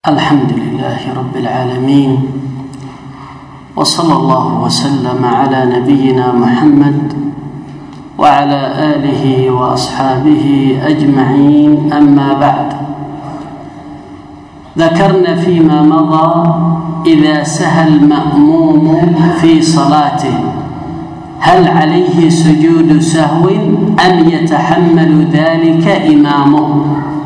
الحمد لله رب العالمين، وصلى الله وسلم على نبينا محمد وعلى آله وأصحابه أجمعين. أما بعد، ذكرنا فيما مضى إذا سهى المأموم في صلاته هل عليه سجود سهو أم يتحمل ذلك إمامه؟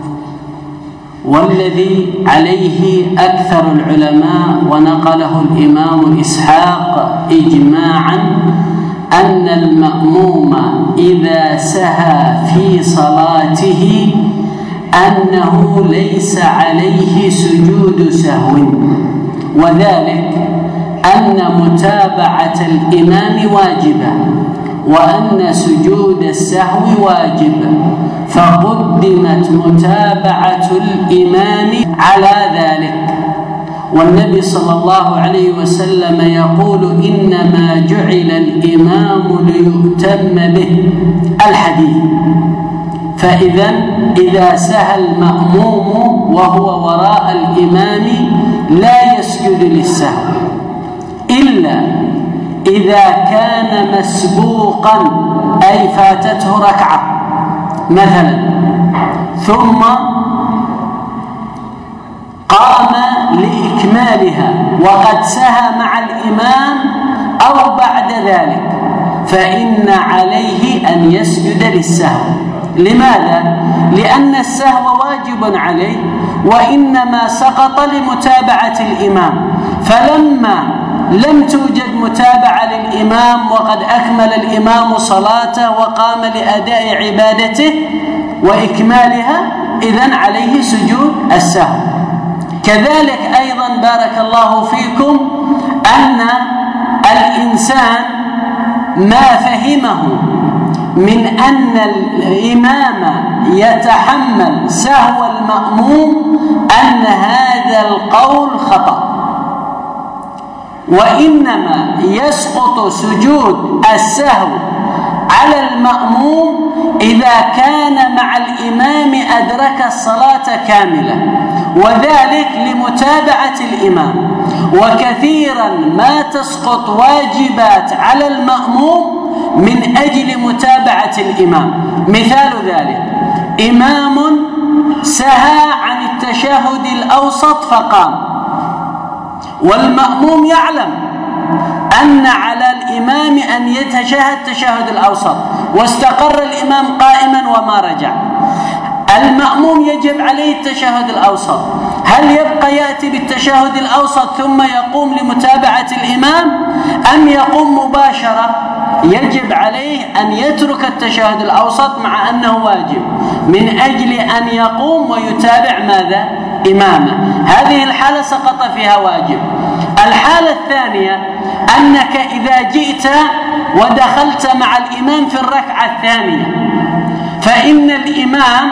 والذي عليه أكثر العلماء ونقله الإمام إسحاق إجماعا أن المأموم إذا سهى في صلاته أنه ليس عليه سجود سهو، وذلك أن متابعة الإمام واجبة وأن سجود السهو واجب، فقدمت متابعة الإمام على ذلك. والنبي صلى الله عليه وسلم يقول: إنما جعل الإمام ليؤتم به، الحديث. فإذا سهى المأموم وهو وراء الإمام لا يسجد للسهو إلا إذا كان مسبوقا، أي فاتته ركعة مثلا ثم قام لإكمالها وقد سهى مع الإمام أو بعد ذلك، فإن عليه أن يسجد للسهو. لماذا؟ لأن السهو واجب عليه، وإنما سقط لمتابعة الإمام، فلما لم توجد متابعة للإمام وقد أكمل الإمام صلاته وقام لأداء عبادته وإكمالها، إذن عليه سجود السهو. كذلك أيضا بارك الله فيكم أن الإنسان ما فهمه من أن الإمام يتحمل سهو المأموم أن هذا القول خطأ، وإنما يسقط سجود السهو على المأموم إذا كان مع الإمام أدرك الصلاة كاملة، وذلك لمتابعة الإمام. وكثيرا ما تسقط واجبات على المأموم من أجل متابعة الإمام. مثال ذلك: إمام سهى عن التشهد الأوسط فقام، والمأموم يعلم أن على الإمام أن يتشهد التشهد الأوسط، واستقر الإمام قائما وما رجع. المأموم يجب عليه التشهد الأوسط، هل يبقى يأتي بالتشهد الأوسط ثم يقوم لمتابعة الإمام، أم يقوم مباشرة؟ يجب عليه أن يترك التشهد الأوسط مع أنه واجب من أجل أن يقوم ويتابع ماذا؟ إمامه. هذه الحالة سقط فيها واجب. الحالة الثانية أنك إذا جئت ودخلت مع الإمام في الركعة الثانية، فإن الإمام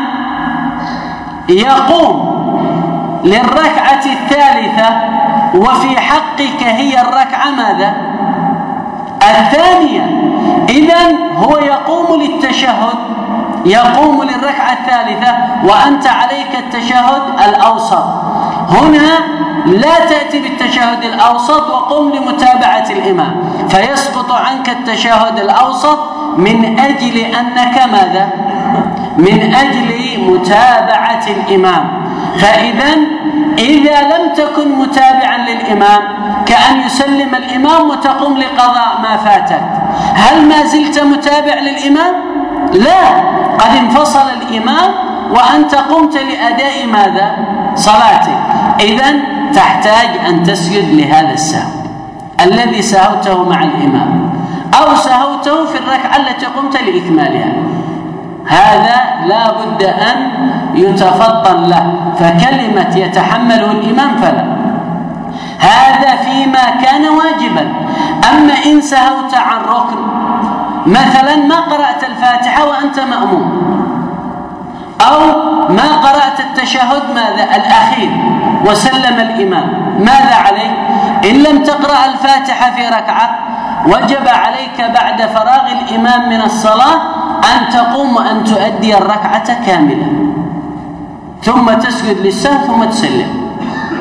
يقوم للركعة الثالثة وفي حقك هي الركعة ماذا؟ الثانية. إذن هو يقوم للتشهد، يقوم للركعة الثالثة وأنت عليك التشهد الأوسط. هنا لا تأتي بالتشهد الأوسط وقم لمتابعة الإمام، فيسقط عنك التشهد الأوسط من أجل أنك ماذا؟ من أجل متابعة الإمام. إذا لم تكن متابعا للإمام كأن يسلم الإمام وتقوم لقضاء ما فاتك، هل ما زلت متابع للإمام؟ لا، قد انفصل الإمام وأنت قمت لأداء ماذا؟ صلاتك. إذن تحتاج أن تسجد لهذا السهو الذي سهوته مع الإمام أو سهوته في الركعة التي قمت لإكمالها. هذا لا بد أن يتفطن له، فكلمة يتحمله الإمام فلا. هذا فيما كان واجبا. أما إن سهوت عن ركن، مثلا ما قرأت الفاتحة وأنت مأموم، أو ما قرأت التشهد ماذا؟ الأخير وسلم الإمام، ماذا عليك؟ إن لم تقرأ الفاتحة في ركعة وجب عليك بعد فراغ الإمام من الصلاة أن تقوم وأن تؤدي الركعة كاملة، ثم تسجد للسهو ثم تسلم.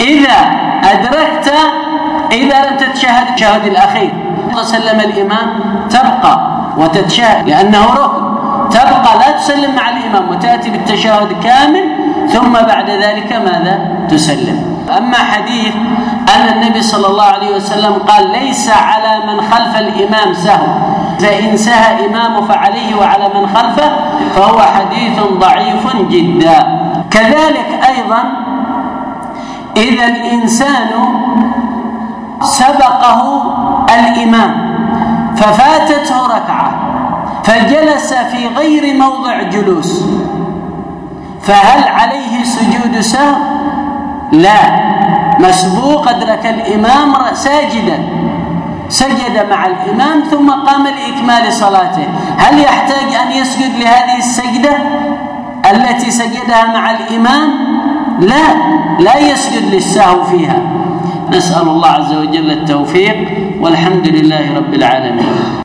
إذا أدركت، إذا لم تتشهد التشهد الأخير سلم الإمام تبقى وتتشهد لأنه ركن، تبقى لا تسلم مع الإمام وتأتي بالتشهد كامل ثم بعد ذلك ماذا؟ تسلم. أما حديث أن النبي صلى الله عليه وسلم قال ليس على من خلف الإمام سهو، فإن سهى إمامه فعليه وعلى من خلفه، فهو حديث ضعيف جدا. كذلك أيضا إذا الإنسان سبقه الإمام ففاتته ركعة فجلس في غير موضع جلوس، فهل عليه سجود سهو؟ لا، مسبوق أدرك الإمام ساجدا، سجد مع الإمام ثم قام لإكمال صلاته، هل يحتاج أن يسجد لهذه السجدة التي سجدها مع الإمام؟ لا يسجد للسهو فيها. نسأل الله عز وجل التوفيق، والحمد لله رب العالمين.